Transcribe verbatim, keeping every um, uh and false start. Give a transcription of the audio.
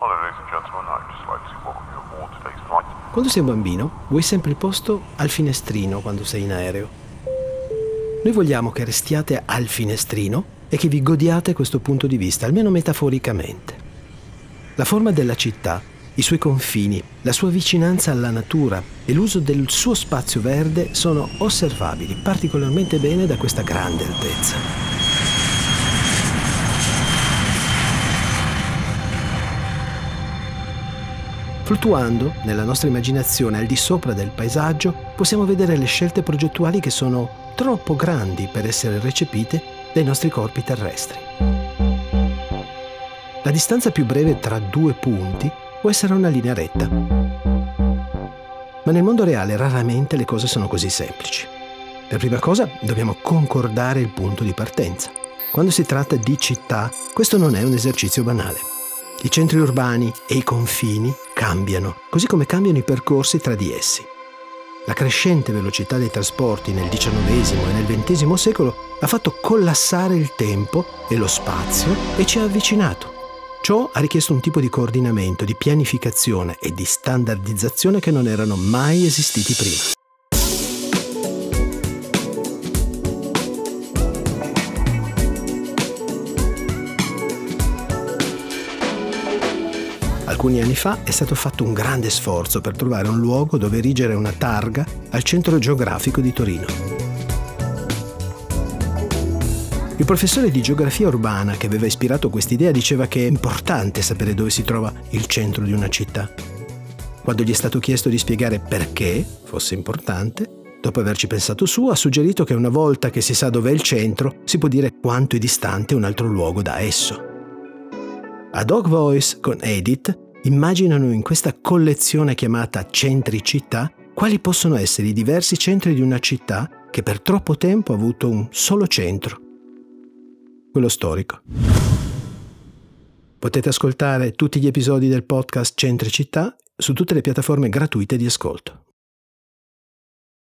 Quando sei un bambino, vuoi sempre il posto al finestrino quando sei in aereo. Noi vogliamo che restiate al finestrino e che vi godiate questo punto di vista, almeno metaforicamente. La forma della città, i suoi confini, la sua vicinanza alla natura e l'uso del suo spazio verde sono osservabili particolarmente bene da questa grande altezza. Fluttuando nella nostra immaginazione al di sopra del paesaggio, possiamo vedere le scelte progettuali che sono troppo grandi per essere recepite dai nostri corpi terrestri. La distanza più breve tra due punti può essere una linea retta. Ma nel mondo reale raramente le cose sono così semplici. Per prima cosa dobbiamo concordare il punto di partenza. Quando si tratta di città, questo non è un esercizio banale. I centri urbani e i confini cambiano, così come cambiano i percorsi tra di essi. La crescente velocità dei trasporti nel diciannovesimo e nel ventesimo secolo ha fatto collassare il tempo e lo spazio e ci ha avvicinato. Ciò ha richiesto un tipo di coordinamento, di pianificazione e di standardizzazione che non erano mai esistiti prima. Alcuni anni fa è stato fatto un grande sforzo per trovare un luogo dove erigere una targa al centro geografico di Torino. Il professore di geografia urbana che aveva ispirato quest'idea diceva che è importante sapere dove si trova il centro di una città. Quando gli è stato chiesto di spiegare perché fosse importante, dopo averci pensato su, ha suggerito che una volta che si sa dov'è il centro, si può dire quanto è distante un altro luogo da esso. A Dog Voice con Edith immaginano in questa collezione chiamata Centri Città quali possono essere i diversi centri di una città che per troppo tempo ha avuto un solo centro, quello storico. Potete ascoltare tutti gli episodi del podcast Centri Città su tutte le piattaforme gratuite di ascolto.